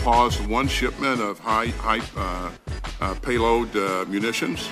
paused one shipment of high payload munitions.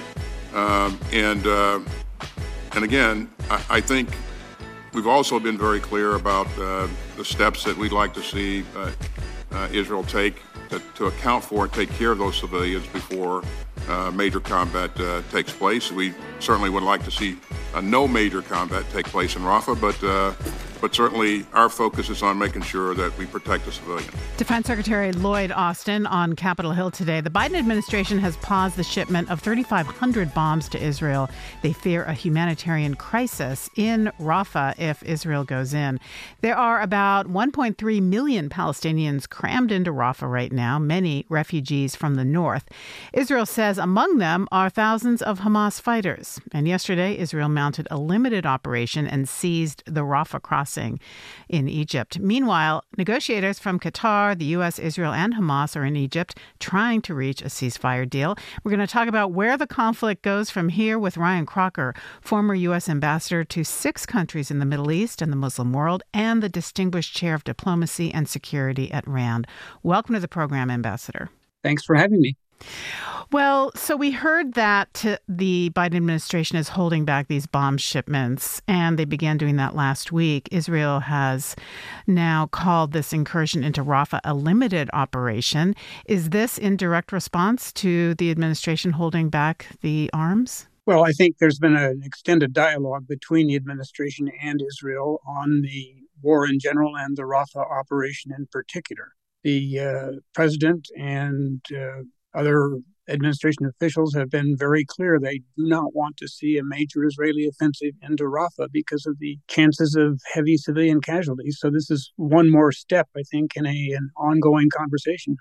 And again, I think we've also been very clear about the steps that we'd like to see Israel take to account for and take care of those civilians before major combat takes place. We certainly would like to see no major combat take place in Rafah, but certainly our focus is on making sure that we protect the civilian. Defense Secretary Lloyd Austin on Capitol Hill today. The Biden administration has paused the shipment of 3,500 bombs to Israel. They fear a humanitarian crisis in Rafah if Israel goes in. There are about 1.3 million Palestinians crammed into Rafah right now, many refugees from the north. Israel says among them are thousands of Hamas fighters. And yesterday, Israel mounted a limited operation and seized the Rafah crossing in Egypt. Meanwhile, negotiators from Qatar, the U.S., Israel, and Hamas are in Egypt trying to reach a ceasefire deal. We're going to talk about where the conflict goes from here with Ryan Crocker, former U.S. ambassador to 6 countries in the Middle East and the Muslim world, and the distinguished chair of diplomacy and security at RAND. Welcome to the program, Ambassador. Thanks for having me. Well, so we heard that the Biden administration is holding back these bomb shipments, and they began doing that last week. Israel has now called this incursion into Rafah a limited operation. Is this in direct response to the administration holding back the arms? Well, I think there's been an extended dialogue between the administration and Israel on the war in general and the Rafah operation in particular. The president and other administration officials have been very clear they do not want to see a major Israeli offensive into Rafah because of the chances of heavy civilian casualties. So this is one more step, I think, in an ongoing conversation.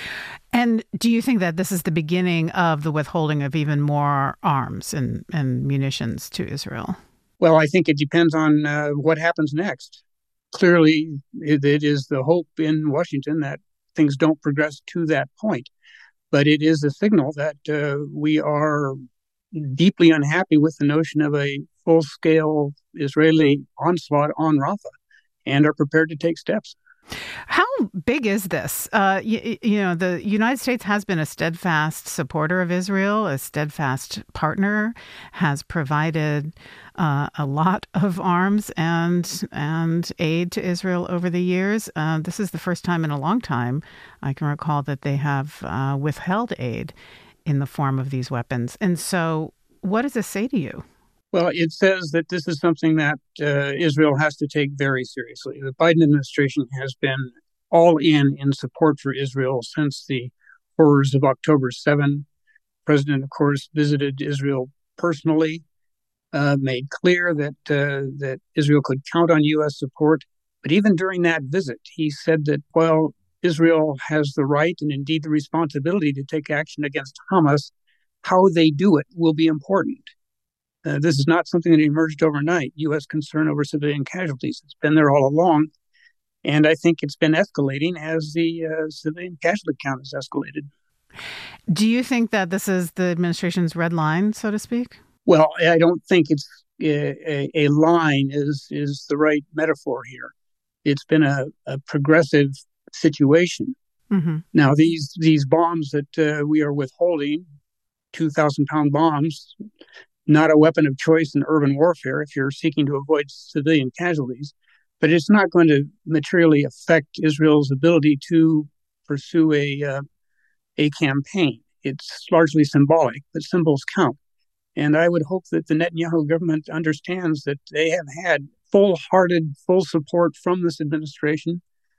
And do you think that this is the beginning of the withholding of even more arms and munitions to Israel? Well, I think it depends on what happens next. Clearly, it is the hope in Washington that things don't progress to that point. But it is a signal that we are deeply unhappy with the notion of a full-scale Israeli onslaught on Rafah and are prepared to take steps. How big is this? The United States has been a steadfast supporter of Israel, a steadfast partner, has provided a lot of arms and aid to Israel over the years. This is the first time in a long time I can recall that they have withheld aid in the form of these weapons. And so what does this say to you? Well, it says that this is something that Israel has to take very seriously. The Biden administration has been all in support for Israel since the horrors of October 7. The president, of course, visited Israel personally, made clear that Israel could count on U.S. support. But even during that visit, he said that while Israel has the right and indeed the responsibility to take action against Hamas, how they do it will be important. This is not something that emerged overnight, U.S. concern over civilian casualties. It's been there all along, and I think it's been escalating as the civilian casualty count has escalated. Do you think that this is the administration's red line, so to speak? Well, I don't think it's a line is the right metaphor here. It's been a progressive situation. Mm-hmm. Now, these bombs that we are withholding, 2,000-pound bombs, not a weapon of choice in urban warfare if you're seeking to avoid civilian casualties, but it's not going to materially affect Israel's ability to pursue a campaign. It's largely symbolic, but symbols count. And I would hope that the Netanyahu government understands that they have had full support from this administration,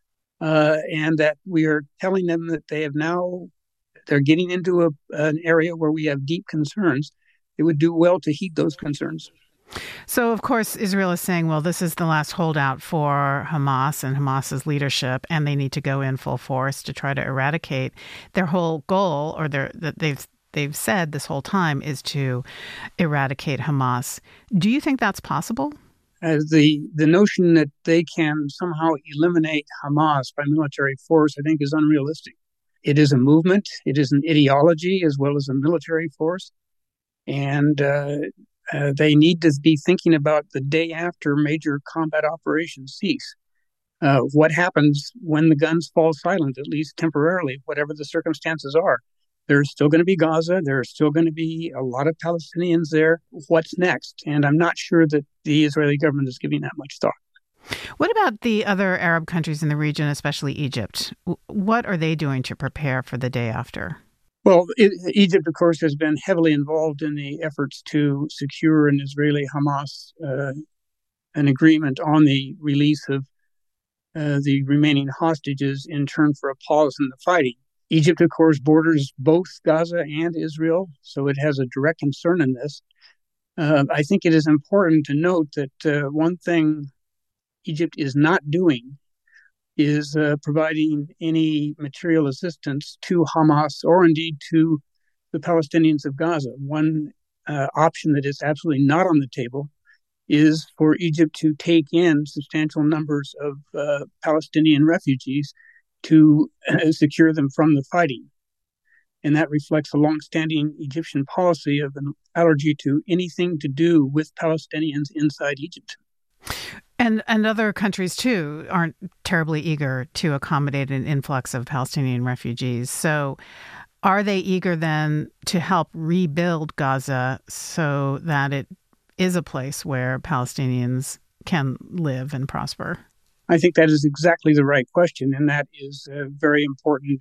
and that we are telling them that they're getting into an area where we have deep concerns. It would do well to heed those concerns. So, of course, Israel is saying, well, this is the last holdout for Hamas and Hamas's leadership, and they need to go in full force to try to eradicate. Their whole goal, or that they've said this whole time, is to eradicate Hamas. Do you think that's possible? The notion that they can somehow eliminate Hamas by military force, I think, is unrealistic. It is a movement. It is an ideology as well as a military force. And they need to be thinking about the day after major combat operations cease. What happens when the guns fall silent, at least temporarily, whatever the circumstances are? There's still going to be Gaza. There are still going to be a lot of Palestinians there. What's next? And I'm not sure that the Israeli government is giving that much thought. What about the other Arab countries in the region, especially Egypt? What are they doing to prepare for the day after? Well, Egypt, of course, has been heavily involved in the efforts to secure an Israeli-Hamas an agreement on the release of the remaining hostages in turn for a pause in the fighting. Egypt, of course, borders both Gaza and Israel, so it has a direct concern in this. I think it is important to note that one thing Egypt is not doing is providing any material assistance to Hamas or indeed to the Palestinians of Gaza. One option that is absolutely not on the table is for Egypt to take in substantial numbers of Palestinian refugees to secure them from the fighting. And that reflects a longstanding Egyptian policy of an allergy to anything to do with Palestinians inside Egypt. And other countries, too, aren't terribly eager to accommodate an influx of Palestinian refugees. So are they eager then to help rebuild Gaza so that it is a place where Palestinians can live and prosper? I think that is exactly the right question, and that is very important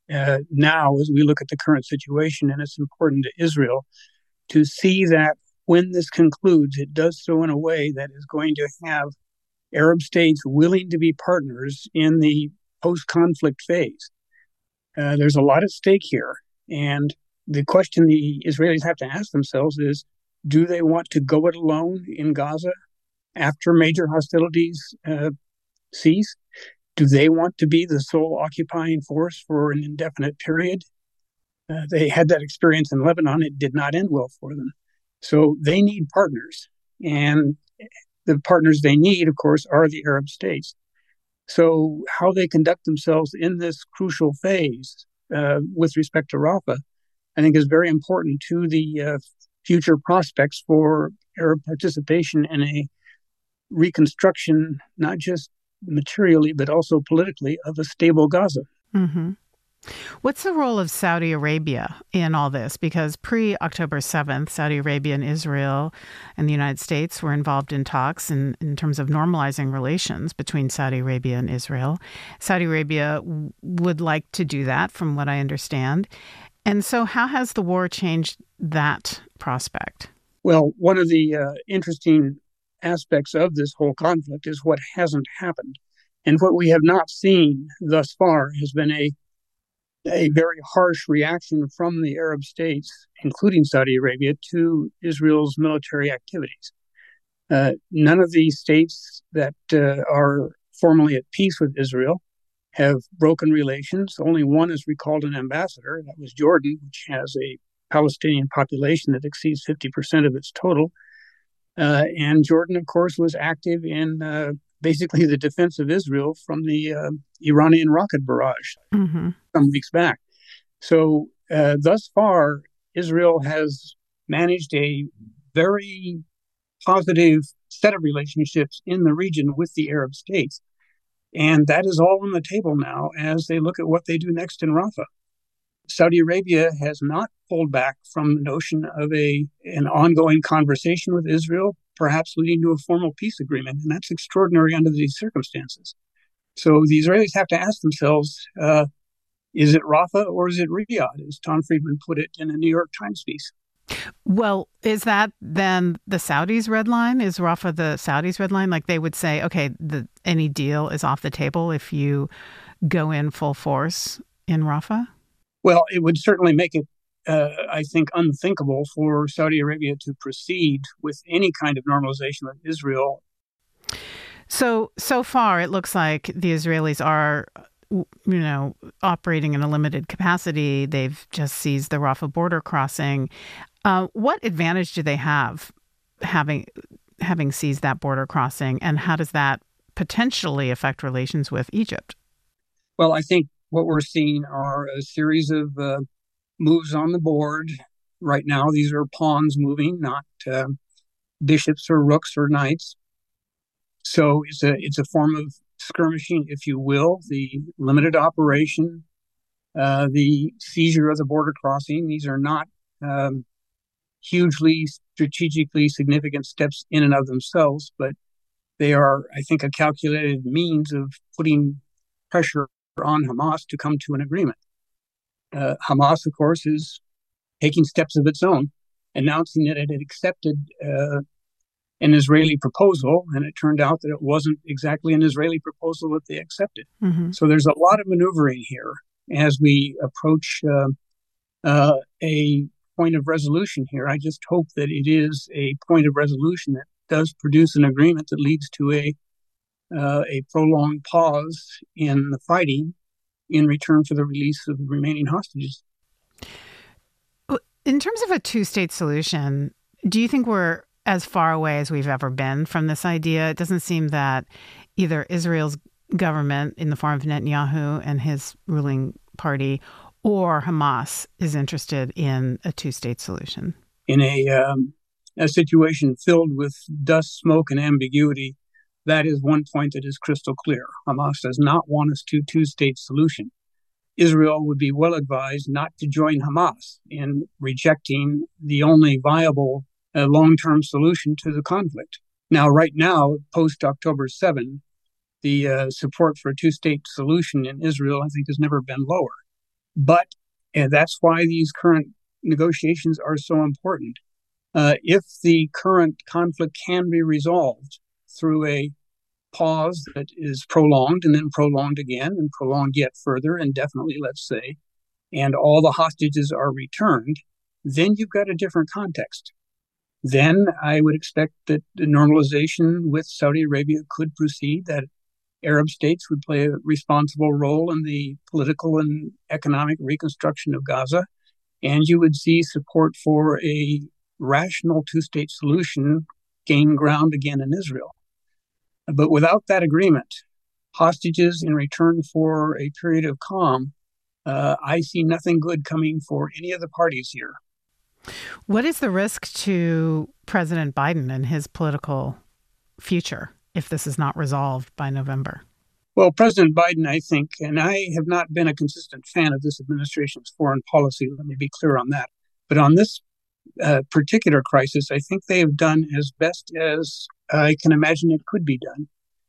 now as we look at the current situation, and it's important to Israel to see that when this concludes, it does so in a way that is going to have Arab states willing to be partners in the post-conflict phase. There's a lot at stake here, and the question the Israelis have to ask themselves is, do they want to go it alone in Gaza after major hostilities cease? Do they want to be the sole occupying force for an indefinite period? They had that experience in Lebanon. It did not end well for them. So they need partners. And the partners they need, of course, are the Arab states. So how they conduct themselves in this crucial phase with respect to Rafah, I think is very important to the future prospects for Arab participation in a reconstruction, not just materially, but also politically, of a stable Gaza. Mm-hmm. What's the role of Saudi Arabia in all this? Because pre-October 7th, Saudi Arabia and Israel and the United States were involved in talks in terms of normalizing relations between Saudi Arabia and Israel. Saudi Arabia would like to do that, from what I understand. And so how has the war changed that prospect? Well, one of the interesting aspects of this whole conflict is what hasn't happened. And what we have not seen thus far has been a very harsh reaction from the Arab states, including Saudi Arabia, to Israel's military activities. None of these states that are formally at peace with Israel have broken relations. Only one has recalled an ambassador. That was Jordan, which has a Palestinian population that exceeds 50% of its total. And Jordan, of course, was active in basically the defense of Israel from the Iranian rocket barrage some weeks back. So thus far, Israel has managed a very positive set of relationships in the region with the Arab states. And that is all on the table now as they look at what they do next in Rafah. Saudi Arabia has not pulled back from the notion of an ongoing conversation with Israel, perhaps leading to a formal peace agreement. And that's extraordinary under these circumstances. So the Israelis have to ask themselves, is it Rafah or is it Riyadh, as Tom Friedman put it in a New York Times piece? Well, is that then the Saudis' red line? Is Rafah the Saudis' red line? Like they would say, okay, any deal is off the table if you go in full force in Rafah? Well, it would certainly make it, I think, unthinkable for Saudi Arabia to proceed with any kind of normalization with Israel. So far, it looks like the Israelis are, operating in a limited capacity. They've just seized the Rafah border crossing. What advantage do they have having seized that border crossing, and how does that potentially affect relations with Egypt? Well, I think what we're seeing are a series of moves on the board. Right now, these are pawns moving, not bishops or rooks or knights. So it's a form of skirmishing, if you will, the limited operation, the seizure of the border crossing. These are not hugely strategically significant steps in and of themselves, but they are, I think, a calculated means of putting pressure on Hamas to come to an agreement. Hamas, of course, is taking steps of its own, announcing that it had accepted an Israeli proposal, and it turned out that it wasn't exactly an Israeli proposal that they accepted. Mm-hmm. So there's a lot of maneuvering here as we approach a point of resolution here. I just hope that it is a point of resolution that does produce an agreement that leads to a prolonged pause in the fighting in return for the release of the remaining hostages. In terms of a two-state solution, do you think we're as far away as we've ever been from this idea? It doesn't seem that either Israel's government in the form of Netanyahu and his ruling party or Hamas is interested in a two-state solution. In a situation filled with dust, smoke, and ambiguity, that is one point that is crystal clear. Hamas does not want a two-state solution. Israel would be well advised not to join Hamas in rejecting the only viable long-term solution to the conflict. Now, right now, post-October 7, the support for a two-state solution in Israel, I think, has never been lower. But that's why these current negotiations are so important. If the current conflict can be resolved through a pause that is prolonged and then prolonged again and prolonged yet further indefinitely, let's say, and all the hostages are returned, then you've got a different context. Then I would expect that the normalization with Saudi Arabia could proceed, that Arab states would play a responsible role in the political and economic reconstruction of Gaza, and you would see support for a rational two-state solution gain ground again in Israel. But without that agreement, hostages in return for a period of calm, I see nothing good coming for any of the parties here. What is the risk to President Biden and his political future if this is not resolved by November? Well, President Biden, I think, and I have not been a consistent fan of this administration's foreign policy, let me be clear on that. But on this particular crisis, I think they have done as best as I can imagine it could be done.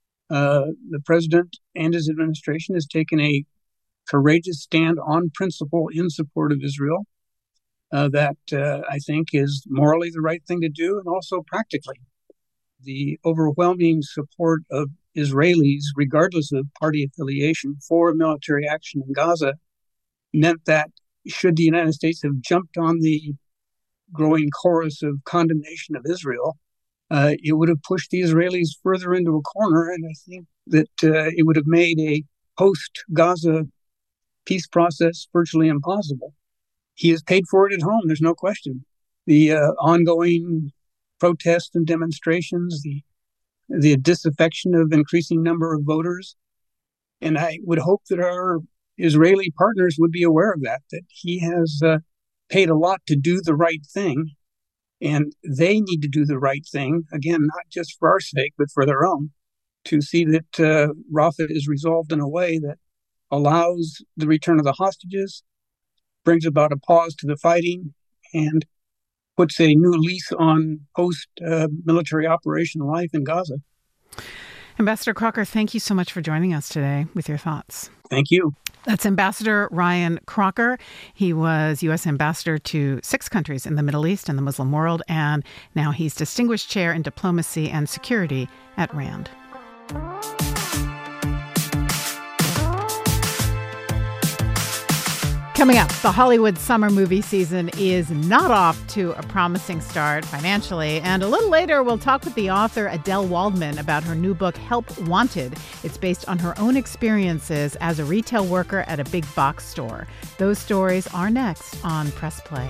The president and his administration has taken a courageous stand on principle in support of Israel that I think is morally the right thing to do and also practically. The overwhelming support of Israelis, regardless of party affiliation, for military action in Gaza meant that should the United States have jumped on the growing chorus of condemnation of Israel, it would have pushed the Israelis further into a corner, and I think that it would have made a post-Gaza peace process virtually impossible. He has paid for it at home, there's no question. The ongoing protests and demonstrations, the disaffection of increasing number of voters, and I would hope that our Israeli partners would be aware of that he has paid a lot to do the right thing, and they need to do the right thing, again, not just for our sake, but for their own, to see that Rafah is resolved in a way that allows the return of the hostages, brings about a pause to the fighting, and puts a new lease on post-military operation life in Gaza. Ambassador Crocker, thank you so much for joining us today with your thoughts. Thank you. That's Ambassador Ryan Crocker. He was U.S. ambassador to 6 countries in the Middle East and the Muslim world, and now he's Distinguished Chair in Diplomacy and Security at RAND. Coming up, the Hollywood summer movie season is not off to a promising start financially. And a little later, we'll talk with the author Adele Waldman about her new book, Help Wanted. It's based on her own experiences as a retail worker at a big box store. Those stories are next on Press Play.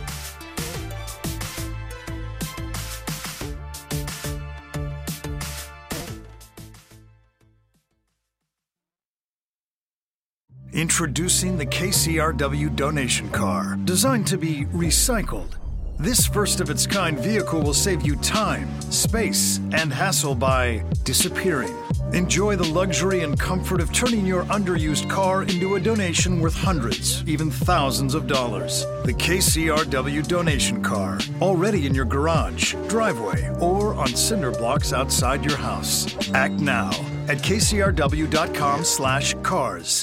Introducing the KCRW donation car, designed to be recycled. This first-of-its-kind vehicle will save you time, space, and hassle by disappearing, Enjoy the luxury and comfort of turning your underused car into a donation worth hundreds, even thousands of dollars. The KCRW donation car, already in your garage, driveway, or on cinder blocks outside your house. Act now at kcrw.com/cars.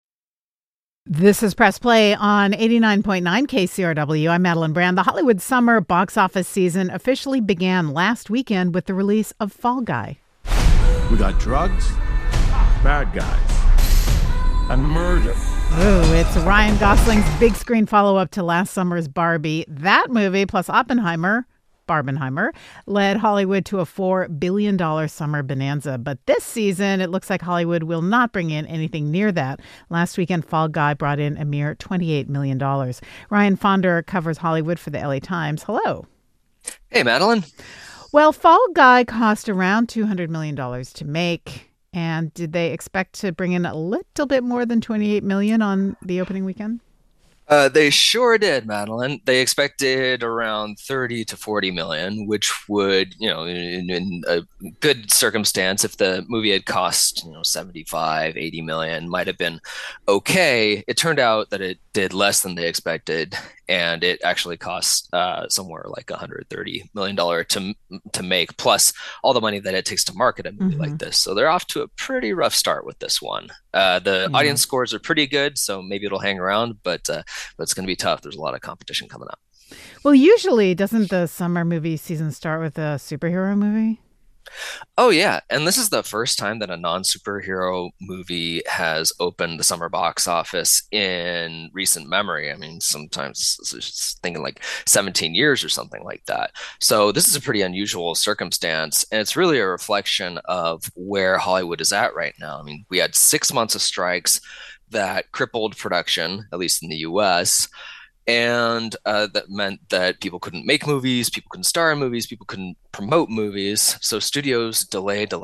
This is Press Play on 89.9 KCRW. I'm Madeline Brand. The Hollywood summer box office season officially began last weekend with the release of Fall Guy. We got drugs, bad guys, and murder. Ooh, it's Ryan Gosling's big screen follow-up to last summer's Barbie. That movie, plus Oppenheimer, Barbenheimer, led Hollywood to a $4 billion summer bonanza. But this season, it looks like Hollywood will not bring in anything near that. Last weekend, Fall Guy brought in a mere $28 million. Ryan Fonder covers Hollywood for the LA Times. Hello. Hey, Madeline. Well, Fall Guy cost around $200 million to make. And did they expect to bring in a little bit more than $28 million on the opening weekend? They sure did, Madeline. They expected around 30 to 40 million, which would, in a good circumstance, if the movie had cost, 75, 80 million, might have been okay. It turned out that it did less than they expected, and it actually cost somewhere like $130 million to make, plus all the money that it takes to market a movie like this. So they're off to a pretty rough start with this one. The audience scores are pretty good, so maybe it'll hang around, but it's going to be tough. There's a lot of competition coming up. Well, usually doesn't the summer movie season start with a superhero movie? Oh, yeah. And this is the first time that a non-superhero movie has opened the summer box office in recent memory. I mean, sometimes it's thinking like 17 years or something like that. So this is a pretty unusual circumstance. And it's really a reflection of where Hollywood is at right now. I mean, we had 6 months of strikes that crippled production, at least in the US. And that meant that people couldn't make movies, people couldn't star in movies, people couldn't promote movies. So studios delayed.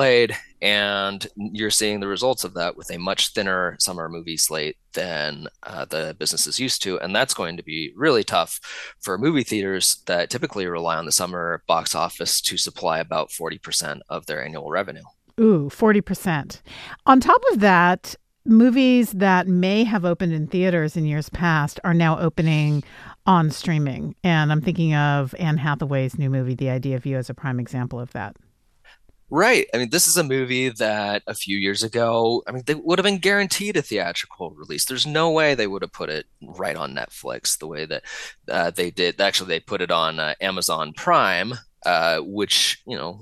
And you're seeing the results of that with a much thinner summer movie slate than the business is used to. And that's going to be really tough for movie theaters that typically rely on the summer box office to supply about 40% of their annual revenue. Ooh, 40%. On top of that, movies that may have opened in theaters in years past are now opening on streaming. And I'm thinking of Anne Hathaway's new movie, The Idea of You, as a prime example of that. Right. I mean, this is a movie that a few years ago, they would have been guaranteed a theatrical release. There's no way they would have put it right on Netflix the way that they did. Actually, they put it on Amazon Prime. Which,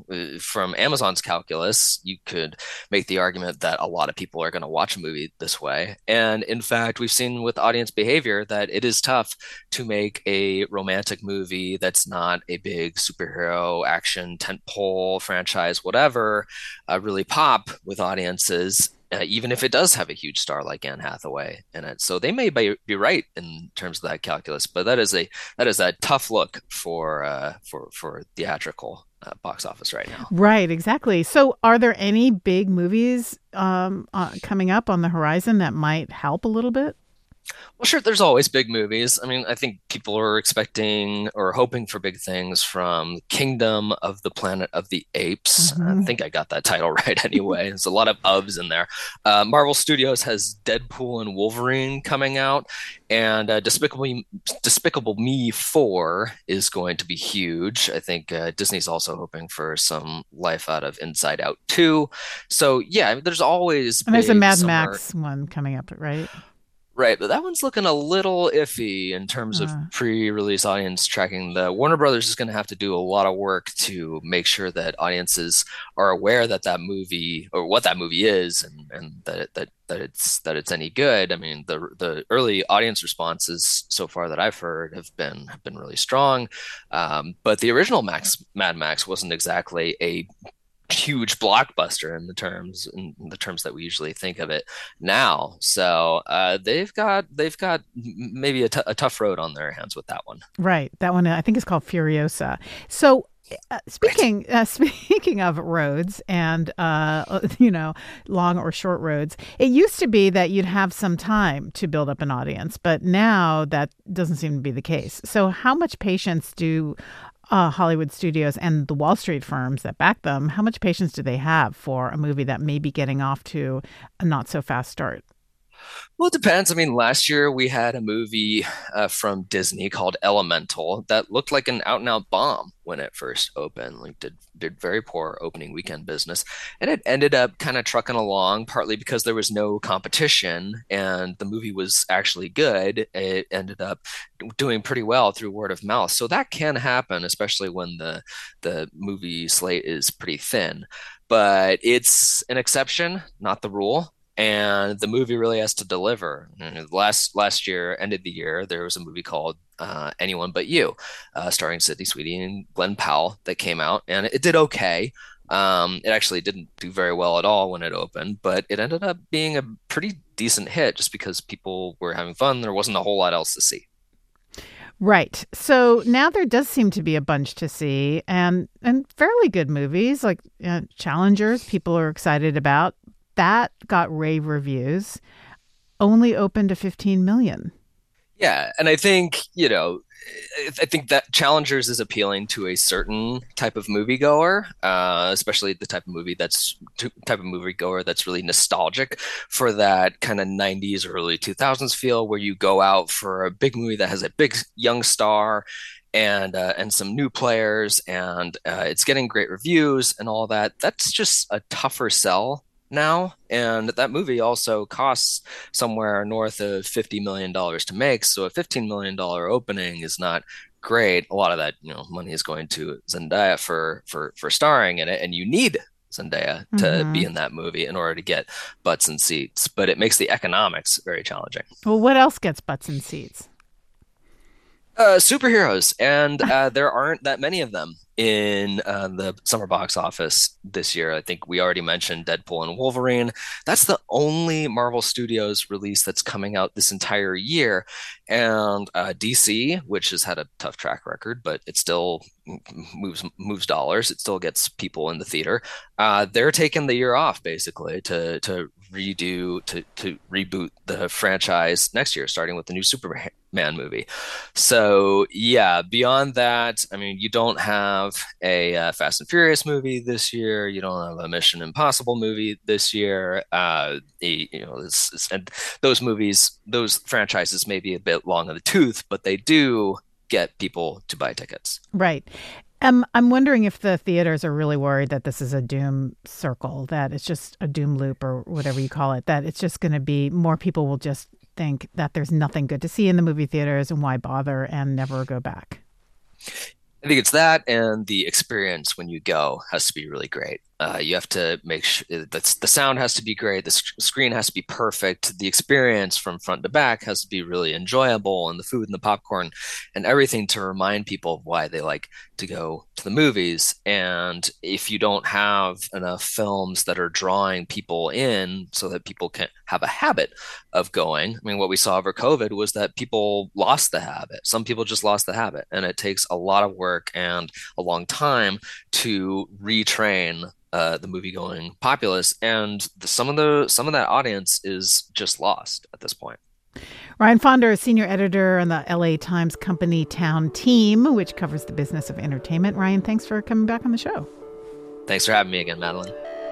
from Amazon's calculus, you could make the argument that a lot of people are going to watch a movie this way. And in fact, we've seen with audience behavior that it is tough to make a romantic movie that's not a big superhero action tentpole franchise, whatever, really pop with audiences. Even if it does have a huge star like Anne Hathaway in it. So they may be right in terms of that calculus, but that is a tough look for theatrical box office right now. Right, exactly. So are there any big movies coming up on the horizon that might help a little bit? Well, sure, there's always big movies. I mean, I think people are expecting or hoping for big things from Kingdom of the Planet of the Apes. I think I got that title right anyway. There's a lot of ofs in there. Marvel Studios has Deadpool and Wolverine coming out, and Despicable Me 4 is going to be huge. I think Disney's also hoping for some life out of Inside Out 2. So, yeah, there's always and there's a Mad Max one coming up, right? Right, but that one's looking a little iffy in terms of pre-release audience tracking. The Warner Brothers is going to have to do a lot of work to make sure that audiences are aware that movie or what that movie is, and that it's any good. I mean, the early audience responses so far that I've heard have been really strong, but the original Mad Max wasn't exactly a huge blockbuster in the terms that we usually think of it now. So they've got maybe a tough road on their hands with that one. Right. That one I think is called Furiosa. So speaking of roads and long or short roads, it used to be that you'd have some time to build up an audience, but now that doesn't seem to be the case. So how much patience do Hollywood studios and the Wall Street firms that back them, how much patience do they have for a movie that may be getting off to a not so fast start? Well, it depends. I mean, last year we had a movie from Disney called Elemental that looked like an out and out bomb when it first opened. Like did very poor opening weekend business, and it ended up kind of trucking along. Partly because there was no competition, and the movie was actually good. It ended up doing pretty well through word of mouth. So that can happen, especially when the movie slate is pretty thin. But it's an exception, not the rule. And the movie really has to deliver. And last year, end of the year, there was a movie called Anyone But You, starring Sydney Sweeney and Glenn Powell that came out, and it did okay. It actually didn't do very well at all when it opened, but it ended up being a pretty decent hit just because people were having fun. There wasn't a whole lot else to see. Right. So now there does seem to be a bunch to see, and fairly good movies like Challengers. People are excited about. That got rave reviews, only opened to 15 million. Yeah, and I think, I think that Challengers is appealing to a certain type of moviegoer, especially the type of moviegoer that's really nostalgic for that kind of 90s, early 2000s feel where you go out for a big movie that has a big young star and some new players, and it's getting great reviews and all that. That's just a tougher sell now, and that movie also costs somewhere north of $50 million to make, so a $15 million opening is not great. A lot of that money is going to Zendaya for starring in it, and you need Zendaya to be in that movie in order to get butts and seats, but it makes the economics very challenging. Well, what else gets butts and seats? Superheroes, and there aren't that many of them in the summer box office this year. I think we already mentioned Deadpool and Wolverine. That's the only Marvel Studios release that's coming out this entire year. And DC, which has had a tough track record, but it still moves dollars. It still gets people in the theater. They're taking the year off basically to reboot the franchise next year, starting with the new Superman movie. So yeah, beyond that, I mean, you don't have a Fast and Furious movie this year. You don't have a Mission Impossible movie this year. And those franchises may be a bit long in the tooth, but they do get people to buy tickets. Right. I'm wondering if the theaters are really worried that this is a doom circle, that it's just a doom loop or whatever you call it, that it's just going to be more people will just think that there's nothing good to see in the movie theaters and why bother and never go back. I think it's that, and the experience when you go has to be really great. You have to make sure that the sound has to be great, the screen has to be perfect, the experience from front to back has to be really enjoyable, and the food and the popcorn and everything to remind people of why they like to go to the movies. And if you don't have enough films that are drawing people in so that people can have a habit of going, I mean, what we saw over COVID was that people lost the habit. Some people just lost the habit, and it takes a lot of work and a long time to retrain the movie-going populace, and some of that audience is just lost at this point. Ryan Fonder is senior editor on the LA Times Company Town team, which covers the business of entertainment. Ryan, thanks for coming back on the show. Thanks for having me again, Madeline.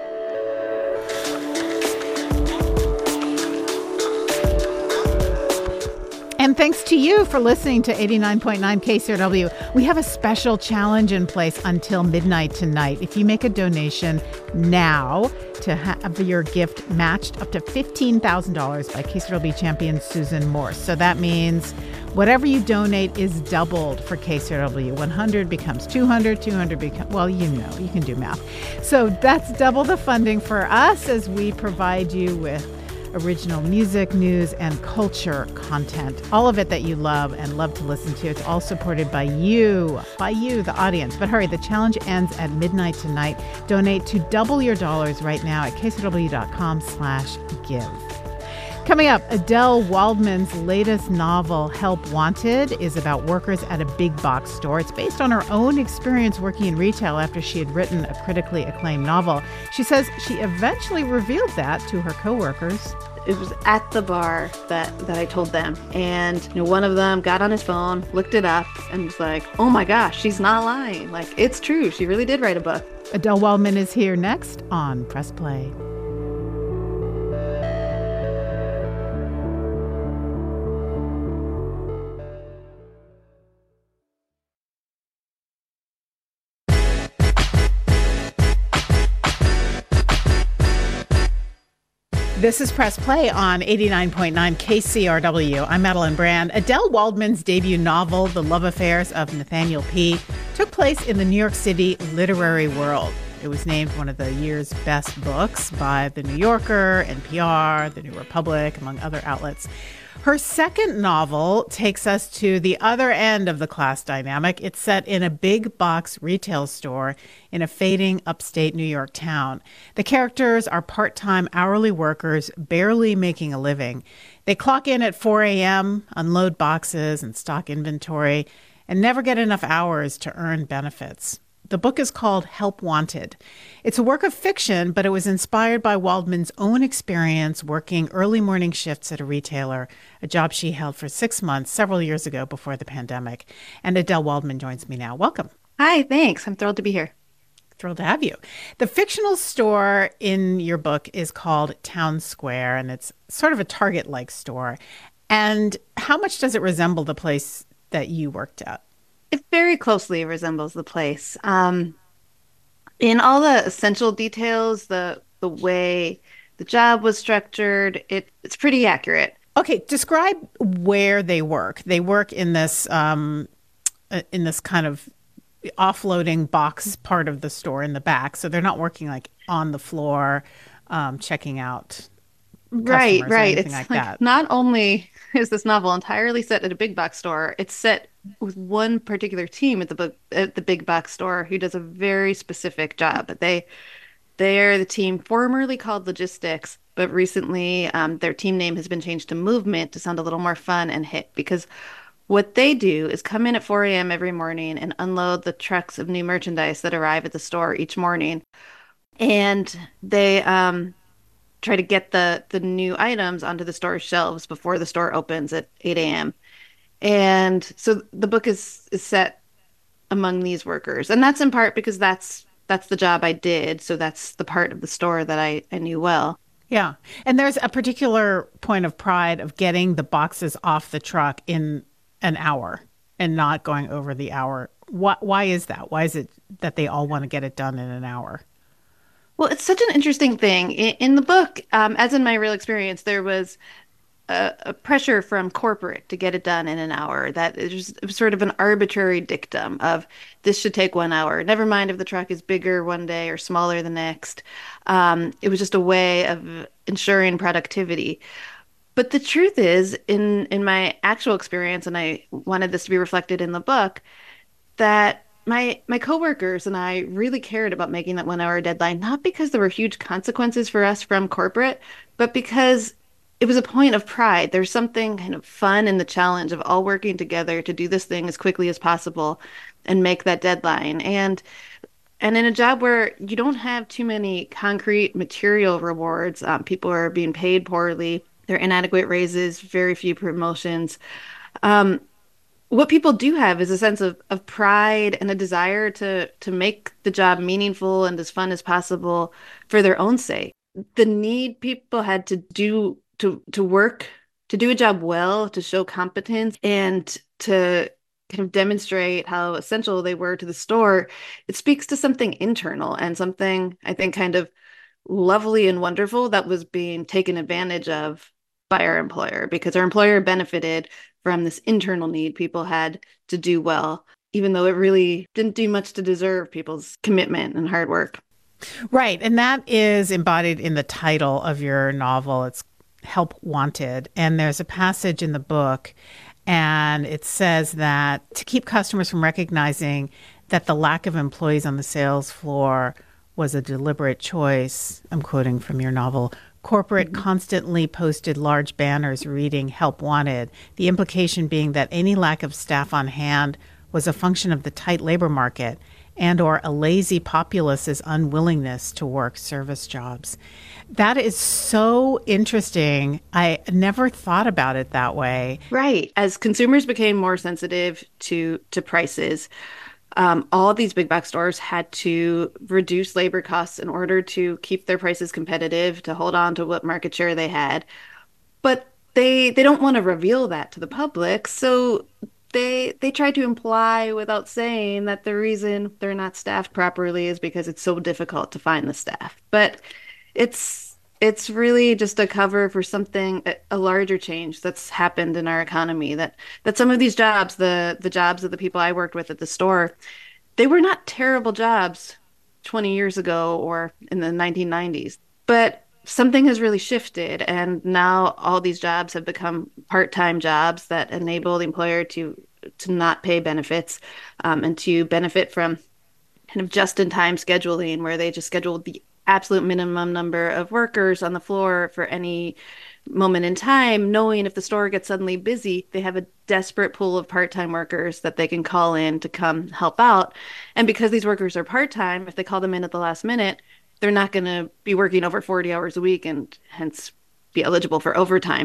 And thanks to you for listening to 89.9 KCRW. We have a special challenge in place until midnight tonight. If you make a donation now to have your gift matched up to $15,000 by KCRW champion Susan Morse. So that means whatever you donate is doubled for KCRW. 100 becomes 200, 200 becomes, well, you can do math. So that's double the funding for us as we provide you with original music, news, and culture content. All of it that you love and love to listen to. It's all supported by you, the audience. But hurry, the challenge ends at midnight tonight. Donate to double your dollars right now at kcrw.com/give. Coming up, Adele Waldman's latest novel, Help Wanted, is about workers at a big box store. It's based on her own experience working in retail after she had written a critically acclaimed novel. She says she eventually revealed that to her coworkers It was at the bar that I told them. And one of them got on his phone, looked it up, and was like, oh my gosh, she's not lying. Like, it's true. She really did write a book. Adele Waldman is here next on Press Play. This is Press Play on 89.9 KCRW. I'm Madeline Brand. Adele Waldman's debut novel, The Love Affairs of Nathaniel P., took place in the New York City literary world. It was named one of the year's best books by The New Yorker, NPR, The New Republic, among other outlets. Her second novel takes us to the other end of the class dynamic. It's set in a big box retail store in a fading upstate New York town. The characters are part-time hourly workers barely making a living. They clock in at 4 a.m., unload boxes and stock inventory, and never get enough hours to earn benefits. The book is called Help Wanted. It's a work of fiction, but it was inspired by Waldman's own experience working early morning shifts at a retailer, a job she held for 6 months several years ago before the pandemic. And Adele Waldman joins me now. Welcome. Hi, thanks. I'm thrilled to be here. Thrilled to have you. The fictional store in your book is called Town Square, and it's sort of a Target-like store. And how much does it resemble the place that you worked at? It very closely resembles the place. In all the essential details, the way the job was structured, it's pretty accurate. Okay, describe where they work. They work in this kind of offloading box part of the store in the back, so they're not working like on the floor, checking out. Right. It's like that. Not only is this novel entirely set at a big box store, it's set with one particular team at the big box store who does a very specific job. They are the team formerly called Logistics, but recently their team name has been changed to Movement to sound a little more fun and hip, because what they do is come in at 4 a.m. every morning and unload the trucks of new merchandise that arrive at the store each morning. And they try to get the new items onto the store shelves before the store opens at 8 a.m. And so the book is set among these workers. And that's in part because that's the job I did. So that's the part of the store that I knew well. Yeah. And there's a particular point of pride of getting the boxes off the truck in an hour and not going over the hour. Why is that? Why is it that they all want to get it done in an hour? Well, it's such an interesting thing. In the book, as in my real experience, there was a pressure from corporate to get it done in an hour. That it was sort of an arbitrary dictum of this should take 1 hour. Never mind if the truck is bigger one day or smaller the next. It was just a way of ensuring productivity. But the truth is, in my actual experience, and I wanted this to be reflected in the book, that my coworkers and I really cared about making that 1 hour deadline, not because there were huge consequences for us from corporate, but because it was a point of pride. There's something kind of fun in the challenge of all working together to do this thing as quickly as possible and make that deadline. And in a job where you don't have too many concrete material rewards, people are being paid poorly, there are inadequate raises, very few promotions. What people do have is a sense of pride and a desire to make the job meaningful and as fun as possible for their own sake. The need people had to do to work, to do a job well, to show competence, and to kind of demonstrate how essential they were to the store, it speaks to something internal and something, I think, kind of lovely and wonderful that was being taken advantage of by our employer, because our employer benefited from this internal need people had to do well, even though it really didn't do much to deserve people's commitment and hard work. Right. And that is embodied in the title of your novel. It's Help Wanted. And there's a passage in the book, and it says that to keep customers from recognizing that the lack of employees on the sales floor was a deliberate choice, I'm quoting from your novel, corporate constantly posted large banners reading Help Wanted, the implication being that any lack of staff on hand was a function of the tight labor market and or a lazy populace's unwillingness to work service jobs. That is so interesting. I never thought about it that way. Right. As consumers became more sensitive to prices, all these big box stores had to reduce labor costs in order to keep their prices competitive, to hold on to what market share they had. But they don't want to reveal that to the public, so they try to imply without saying that the reason they're not staffed properly is because it's so difficult to find the staff. But it's really just a cover for something, a larger change that's happened in our economy. That some of these jobs, the jobs of the people I worked with at the store, they were not terrible jobs 20 years ago or in the 1990s. But something has really shifted, and now all these jobs have become part-time jobs that enable the employer to not pay benefits, and to benefit from kind of just-in-time scheduling, where they just schedule the absolute minimum number of workers on the floor for any moment in time, knowing if the store gets suddenly busy, they have a desperate pool of part-time workers that they can call in to come help out. And because these workers are part-time, if they call them in at the last minute, they're not going to be working over 40 hours a week and hence be eligible for overtime.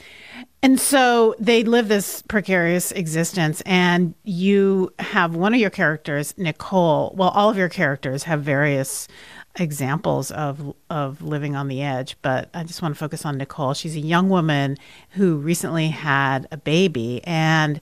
And so they live this precarious existence, and you have one of your characters, Nicole. Well, all of your characters have various examples of living on the edge, but I just want to focus on Nicole. She's a young woman who recently had a baby, and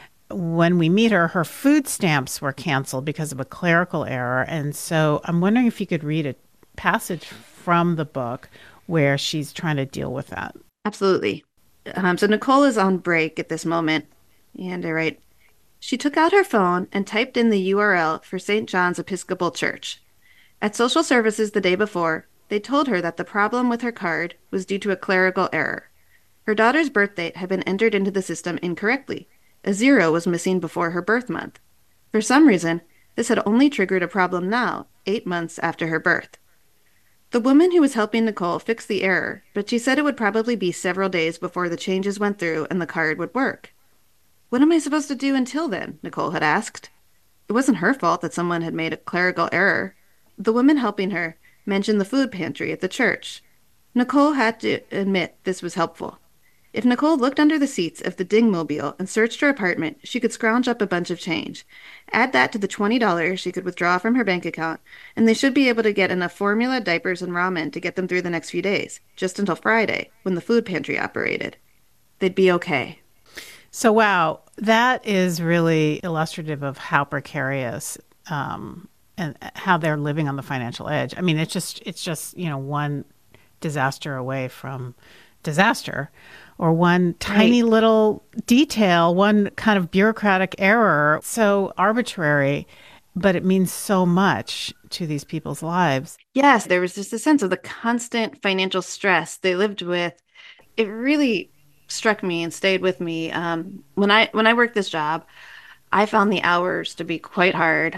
when we meet her, her food stamps were canceled because of a clerical error. And so I'm wondering if you could read a passage from the book where she's trying to deal with that. Absolutely. So Nicole is on break at this moment, and I write, she took out her phone and typed in the URL for St. John's Episcopal Church. At social services the day before, they told her that the problem with her card was due to a clerical error. Her daughter's birth date had been entered into the system incorrectly. A 0 was missing before her birth month. For some reason, this had only triggered a problem now, 8 months after her birth. The woman who was helping Nicole fixed the error, but she said it would probably be several days before the changes went through and the card would work. What am I supposed to do until then? Nicole had asked. It wasn't her fault that someone had made a clerical error. The woman helping her mentioned the food pantry at the church. Nicole had to admit this was helpful. If Nicole looked under the seats of the dingmobile and searched her apartment, she could scrounge up a bunch of change. Add that to the $20 she could withdraw from her bank account, and they should be able to get enough formula, diapers, and ramen to get them through the next few days, just until Friday, when the food pantry operated. They'd be okay. So, wow, that is really illustrative of how precarious and how they're living on the financial edge. I mean, it's just one disaster away from disaster, or one tiny little detail, one kind of bureaucratic error, so arbitrary, but it means so much to these people's lives. Yes, there was just a sense of the constant financial stress they lived with. It really struck me and stayed with me. When I worked this job, I found the hours to be quite hard.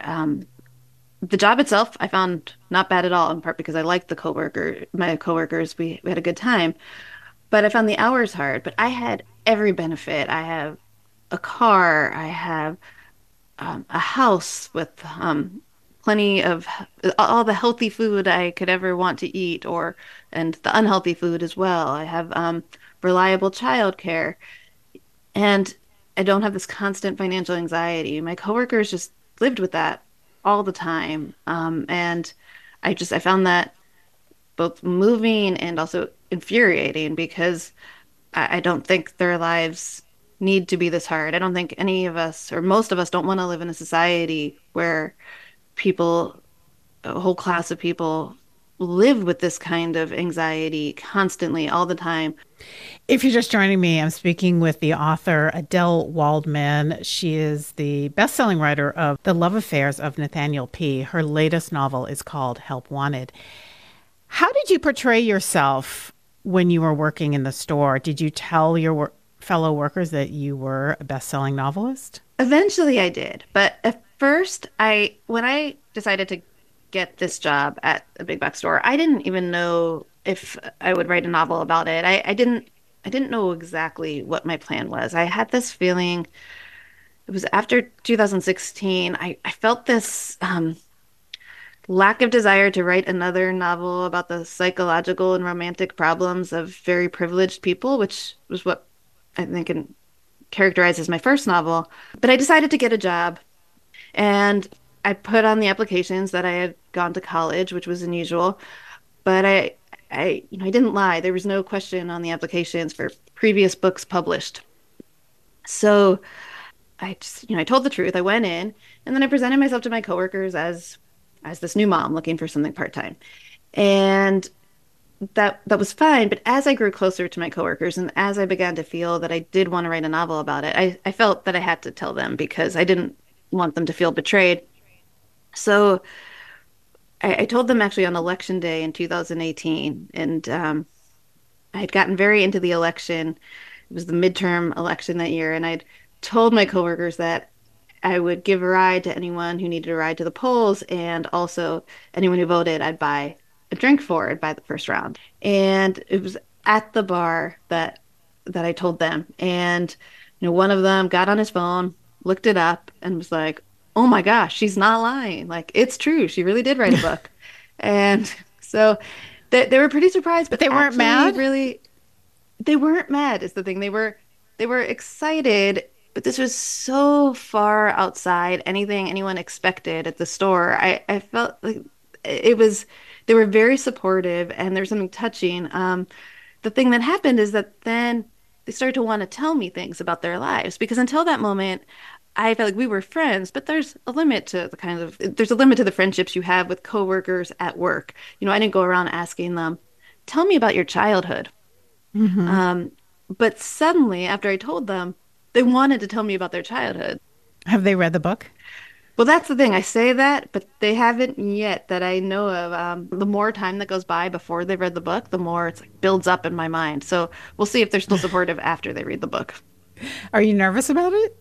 The job itself, I found not bad at all, in part because I liked my coworkers. We had a good time. But I found the hours hard. But I had every benefit. I have a car. I have a house with plenty of all the healthy food I could ever want to eat, and the unhealthy food as well. I have reliable childcare, and I don't have this constant financial anxiety. My coworkers just lived with that all the time, and I found that both moving and also infuriating, because I don't think their lives need to be this hard. I don't think any of us, or most of us, don't want to live in a society where a whole class of people live with this kind of anxiety constantly, all the time. If you're just joining me, I'm speaking with the author Adele Waldman. She is the best-selling writer of The Love Affairs of Nathaniel P. Her latest novel is called Help Wanted. How did you portray yourself when you were working in the store? Did you tell your fellow workers that you were a best-selling novelist? Eventually I did, but at first, when I decided to get this job at a big box store, I didn't even know if I would write a novel about it. I didn't know exactly what my plan was. I had this feeling it was after 2016, I felt this lack of desire to write another novel about the psychological and romantic problems of very privileged people, which was what I think characterizes my first novel. But I decided to get a job, and I put on the applications that I had gone to college, which was unusual. But I didn't lie. There was no question on the applications for previous books published. So I just, I told the truth. I went in, and then I presented myself to my coworkers as this new mom looking for something part-time. And that was fine. But as I grew closer to my coworkers and as I began to feel that I did want to write a novel about it, I felt that I had to tell them because I didn't want them to feel betrayed. So I told them actually on election day in 2018. And I had gotten very into the election. It was the midterm election that year. And I'd told my coworkers that I would give a ride to anyone who needed a ride to the polls, and also anyone who voted, I'd buy a drink for. I'd buy the first round. And it was at the bar that I told them. And one of them got on his phone, looked it up, and was like, "Oh my gosh, she's not lying. Like, it's true. She really did write a book." And so they were pretty surprised, but they weren't mad. Really, they weren't mad. Is the thing. They were excited. But this was so far outside anything anyone expected at the store. I felt like they were very supportive, and there was something touching. The thing that happened is that then they started to want to tell me things about their lives, because until that moment, I felt like we were friends, but there's a limit to the friendships you have with coworkers at work. I didn't go around asking them, "Tell me about your childhood." Mm-hmm. But suddenly, after I told them, they wanted to tell me about their childhood. Have they read the book? Well, that's the thing. I say that, but they haven't yet that I know of. The more time that goes by before they've read the book, the more it's like builds up in my mind. So we'll see if they're still supportive after they read the book. Are you nervous about it?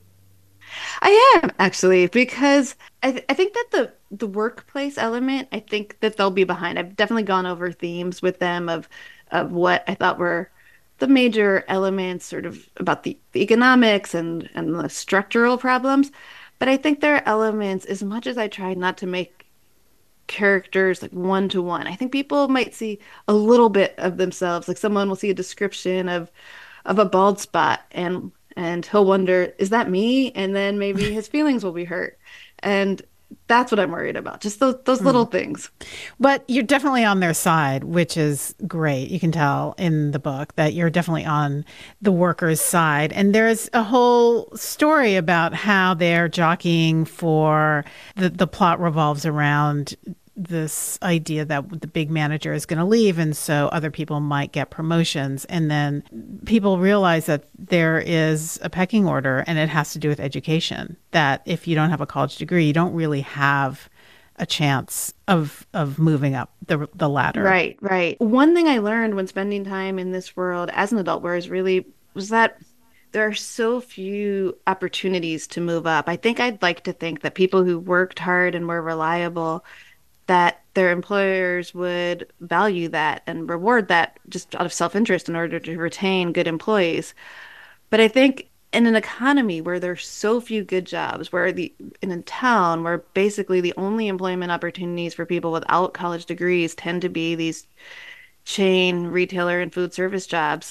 I am, actually, because I think that the workplace element, I think that they'll be behind. I've definitely gone over themes with them of what I thought were the major elements, sort of about the economics and the structural problems. But I think there are elements, as much as I try not to make characters like one to one, I think people might see a little bit of themselves. Like someone will see a description of a bald spot, and he'll wonder, is that me? And then maybe his feelings will be hurt. And that's what I'm worried about. Just those little things. But you're definitely on their side, which is great. You can tell in the book that you're definitely on the workers' side. And there's a whole story about how they're jockeying for the plot revolves around this idea that the big manager is going to leave, and so other people might get promotions. And then people realize that there is a pecking order, and it has to do with education, that if you don't have a college degree, you don't really have a chance of moving up the ladder. Right. One thing I learned when spending time in this world as an adult was that there are so few opportunities to move up. I think I'd like to think that people who worked hard and were reliable, that their employers would value that and reward that just out of self-interest in order to retain good employees. But I think in an economy where there's so few good jobs, in a town where basically the only employment opportunities for people without college degrees tend to be these chain retailer and food service jobs,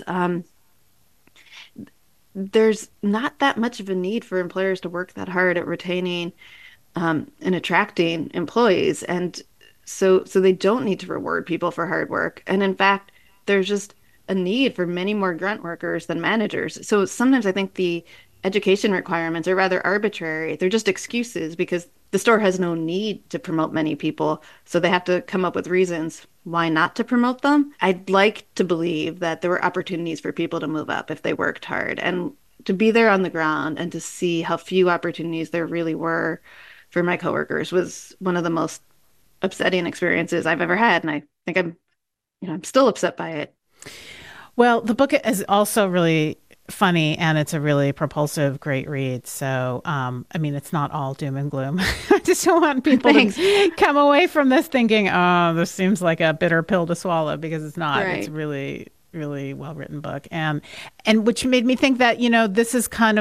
there's not that much of a need for employers to work that hard at retaining and attracting employees. And so they don't need to reward people for hard work. And in fact, there's just a need for many more grunt workers than managers. So sometimes I think the education requirements are rather arbitrary. They're just excuses because the store has no need to promote many people. So they have to come up with reasons why not to promote them. I'd like to believe that there were opportunities for people to move up if they worked hard, and to be there on the ground and to see how few opportunities there really were for my coworkers was one of the most upsetting experiences I've ever had. And I think I'm still upset by it. Well, the book is also really funny, and it's a really propulsive, great read. So, it's not all doom and gloom. I just don't want people to come away from this thinking, oh, this seems like a bitter pill to swallow, because it's not. Right. It's really, really well-written book. And which made me think that, this is kind of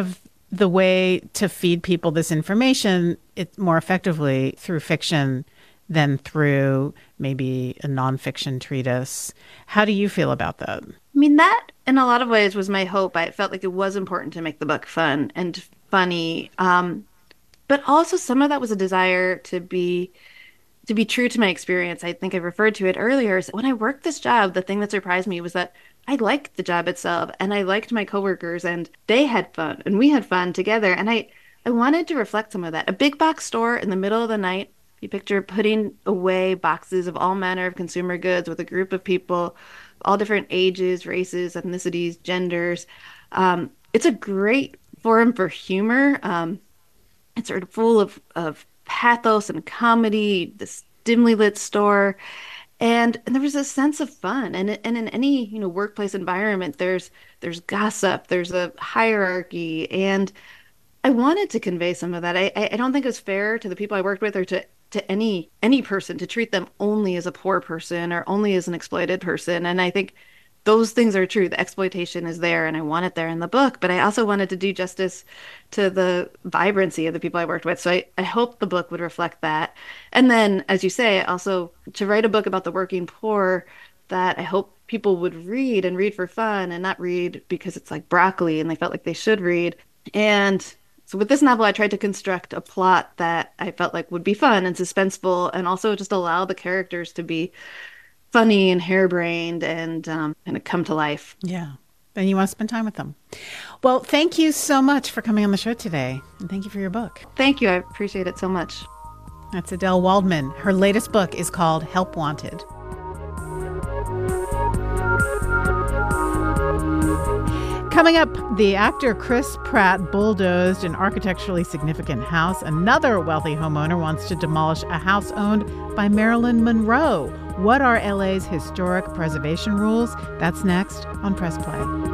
the way to feed people this information more effectively through fiction than through maybe a nonfiction treatise. How do you feel about that? I mean, that in a lot of ways was my hope. I felt like it was important to make the book fun and funny. But also some of that was a desire to be true to my experience. I think I referred to it earlier. So when I worked this job, the thing that surprised me was that I liked the job itself and I liked my coworkers and they had fun and we had fun together. And I wanted to reflect some of that. A big box store in the middle of the night, you picture putting away boxes of all manner of consumer goods with a group of people, all different ages, races, ethnicities, genders. It's a great forum for humor. It's sort of full of pathos and comedy, this dimly lit store. And there was a sense of fun. And in any, workplace environment, there's gossip, there's a hierarchy. And I wanted to convey some of that. I don't think it was fair to the people I worked with or to any person to treat them only as a poor person or only as an exploited person. And I think those things are true. The exploitation is there, and I want it there in the book. But I also wanted to do justice to the vibrancy of the people I worked with. So I hope the book would reflect that. And then, as you say, also to write a book about the working poor that I hope people would read and read for fun and not read because it's like broccoli and they felt like they should read. And so with this novel, I tried to construct a plot that I felt like would be fun and suspenseful and also just allow the characters to be funny and harebrained and come to life. Yeah. And you want to spend time with them. Well, thank you so much for coming on the show today. And thank you for your book. Thank you. I appreciate it so much. That's Adele Waldman. Her latest book is called Help Wanted. Coming up, the actor Chris Pratt bulldozed an architecturally significant house. Another wealthy homeowner wants to demolish a house owned by Marilyn Monroe. What are LA's historic preservation rules? That's next on Press Play.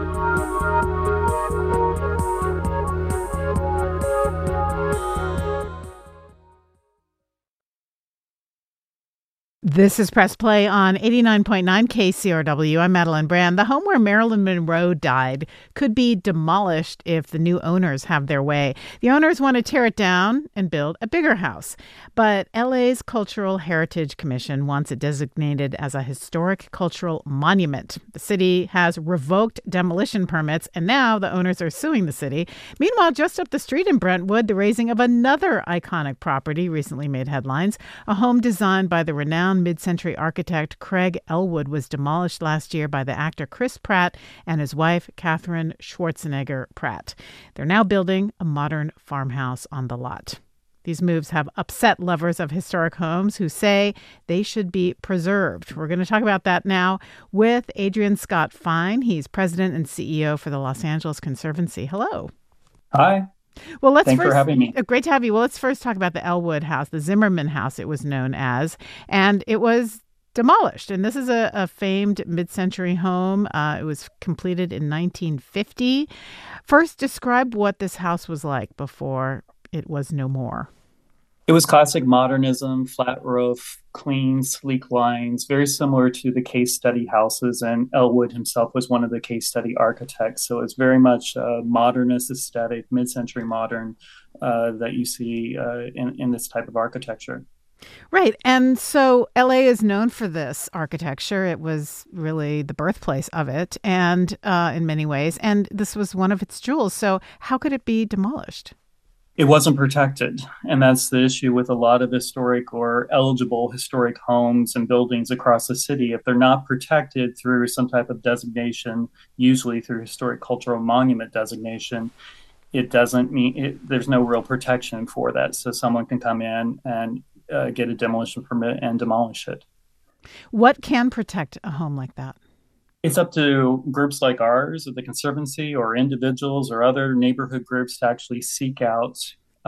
This is Press Play on 89.9 KCRW. I'm Madeline Brand. The home where Marilyn Monroe died could be demolished if the new owners have their way. The owners want to tear it down and build a bigger house. But LA's Cultural Heritage Commission wants it designated as a historic cultural monument. The city has revoked demolition permits, and now the owners are suing the city. Meanwhile, just up the street in Brentwood, the raising of another iconic property recently made headlines. A home designed by the renowned mid-century architect Craig Elwood was demolished last year by the actor Chris Pratt and his wife, Catherine Schwarzenegger Pratt. They're now building a modern farmhouse on the lot. These moves have upset lovers of historic homes who say they should be preserved. We're going to talk about that now with Adrian Scott Fine. He's president and CEO for the Los Angeles Conservancy. Hello. Hi. Well, Thanks for having me. Great to have you. Well, let's first talk about the Elwood House, the Zimmerman House it was known as, and it was demolished. And this is a famed mid-century home. It was completed in 1950. First, describe what this house was like before it was no more. It was classic modernism, flat roof, clean, sleek lines, very similar to the case study houses. And Elwood himself was one of the case study architects. So it's very much a modernist aesthetic, mid-century modern that you see in this type of architecture. Right. And so LA is known for this architecture. It was really the birthplace of it and in many ways. And this was one of its jewels. So how could it be demolished? It wasn't protected. And that's the issue with a lot of historic or eligible historic homes and buildings across the city. If they're not protected through some type of designation, usually through historic cultural monument designation, it doesn't mean there's no real protection for that. So someone can come in and get a demolition permit and demolish it. What can protect a home like that? It's up to groups like ours at the Conservancy or individuals or other neighborhood groups to actually seek out,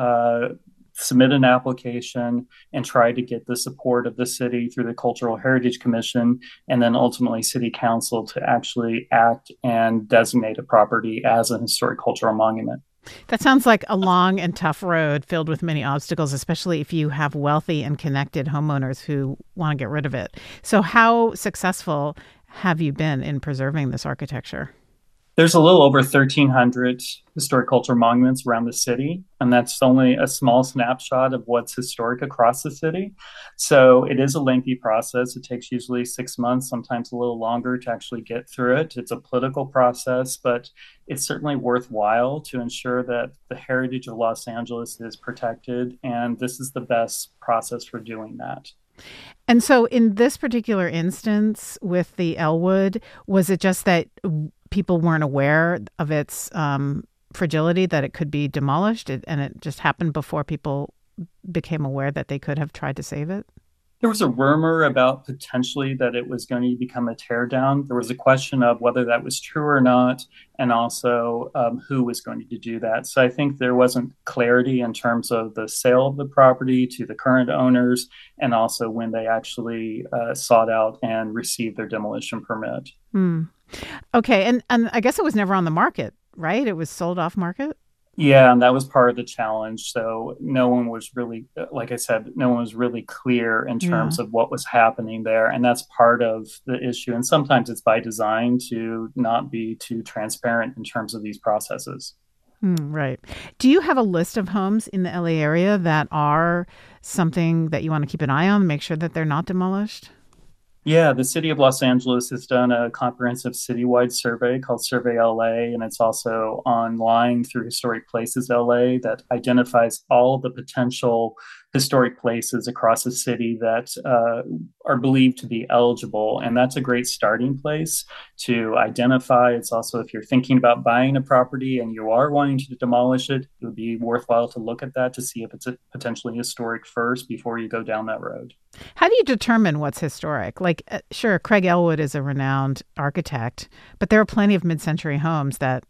submit an application and try to get the support of the city through the Cultural Heritage Commission and then ultimately City Council to actually act and designate a property as a historic cultural monument. That sounds like a long and tough road filled with many obstacles, especially if you have wealthy and connected homeowners who want to get rid of it. So how successful have you been in preserving this architecture? There's a little over 1,300 historic cultural monuments around the city, and that's only a small snapshot of what's historic across the city. So it is a lengthy process. It takes usually 6 months, sometimes a little longer to actually get through it. It's a political process, but it's certainly worthwhile to ensure that the heritage of Los Angeles is protected, and this is the best process for doing that. And so in this particular instance with the Elwood, was it just that people weren't aware of its fragility, that it could be demolished, and it just happened before people became aware that they could have tried to save it? There was a rumor about potentially that it was going to become a teardown. There was a question of whether that was true or not, and also who was going to do that. So I think there wasn't clarity in terms of the sale of the property to the current owners, and also when they actually sought out and received their demolition permit. Okay, and I guess it was never on the market, right? It was sold off market? Yeah, and that was part of the challenge. So no one was really, like I said, no one was really clear in terms of what was happening there. And that's part of the issue. And sometimes it's by design to not be too transparent in terms of these processes. Right. Do you have a list of homes in the LA area that are something that you want to keep an eye on, make sure that they're not demolished? Yeah, the city of Los Angeles has done a comprehensive citywide survey called Survey LA, and it's also online through Historic Places LA that identifies all the potential historic places across the city that are believed to be eligible. And that's a great starting place to identify. It's also, if you're thinking about buying a property and you are wanting to demolish it, it would be worthwhile to look at that to see if it's potentially historic first before you go down that road. How do you determine what's historic? Like, sure, Craig Elwood is a renowned architect, but there are plenty of mid-century homes that,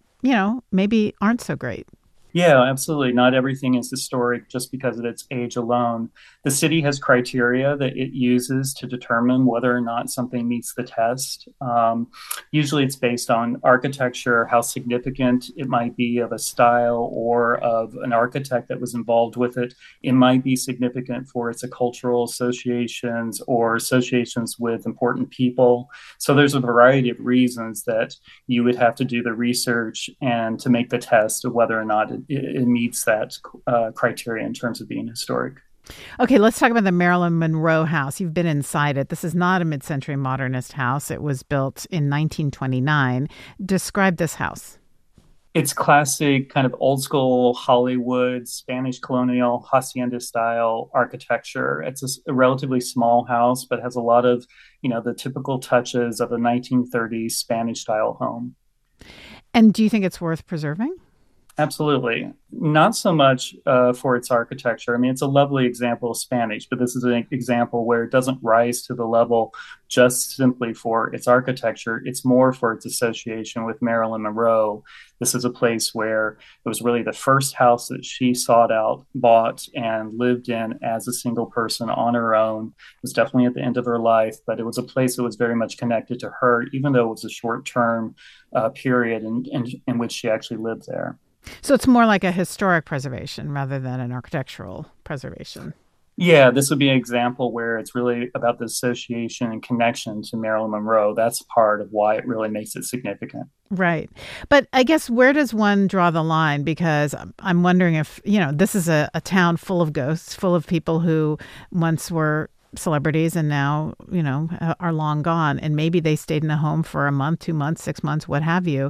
maybe aren't so great. Yeah, absolutely. Not everything is historic just because of its age alone. The city has criteria that it uses to determine whether or not something meets the test. Usually it's based on architecture, how significant it might be of a style or of an architect that was involved with it. It might be significant for its cultural associations or associations with important people. So there's a variety of reasons that you would have to do the research and to make the test of whether or not it meets that criteria in terms of being historic. Okay, let's talk about the Marilyn Monroe house. You've been inside it. This is not a mid-century modernist house. It was built in 1929. Describe this house. It's classic, kind of old school Hollywood, Spanish colonial hacienda style architecture. It's a relatively small house, but has a lot of, the typical touches of a 1930s Spanish style home. And do you think it's worth preserving? Absolutely. Not so much for its architecture. I mean, it's a lovely example of Spanish, but this is an example where it doesn't rise to the level just simply for its architecture. It's more for its association with Marilyn Monroe. This is a place where it was really the first house that she sought out, bought, and lived in as a single person on her own. It was definitely at the end of her life, but it was a place that was very much connected to her, even though it was a short-term period in which she actually lived there. So it's more like a historic preservation rather than an architectural preservation. Yeah, this would be an example where it's really about the association and connection to Marilyn Monroe. That's part of why it really makes it significant. Right. But I guess where does one draw the line? Because I'm wondering if, this is a town full of ghosts, full of people who once were celebrities and now, are long gone. And maybe they stayed in a home for a month, 2 months, 6 months, what have you.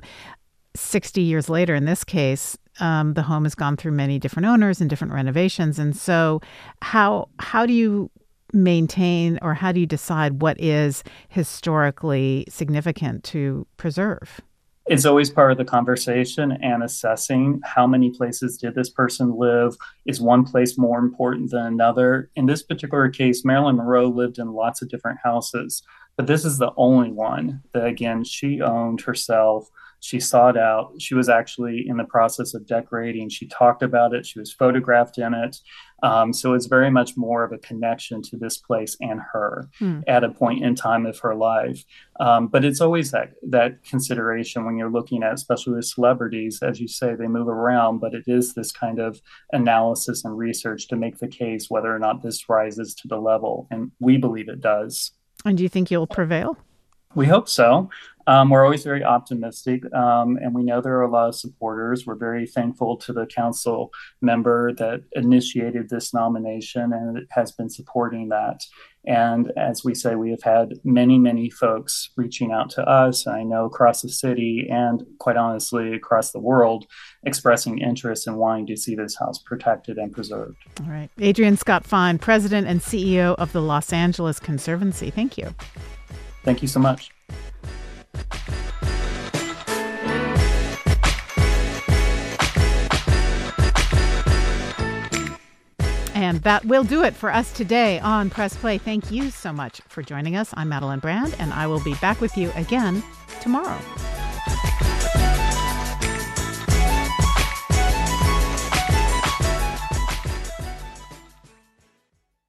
60 years later, in this case, the home has gone through many different owners and different renovations. And so how do you maintain, or how do you decide what is historically significant to preserve? It's always part of the conversation and assessing how many places did this person live. Is one place more important than another? In this particular case, Marilyn Monroe lived in lots of different houses, but this is the only one that, again, she owned herself. She sought out. She was actually in the process of decorating. She talked about it. She was photographed in it. So it's very much more of a connection to this place and her at a point in time of her life. But it's always that consideration when you're looking at, especially with celebrities, as you say, they move around, but it is this kind of analysis and research to make the case whether or not this rises to the level. And we believe it does. And do you think you'll prevail? We hope so. We're always very optimistic, and we know there are a lot of supporters. We're very thankful to the council member that initiated this nomination and has been supporting that. And as we say, we have had many, many folks reaching out to us, I know across the city and quite honestly across the world, expressing interest in wanting to see this house protected and preserved. All right. Adrian Scott Fine, President and CEO of the Los Angeles Conservancy. Thank you. Thank you so much. And that will do it for us today on Press Play. Thank you so much for joining us. I'm Madeline Brand, and I will be back with you again tomorrow.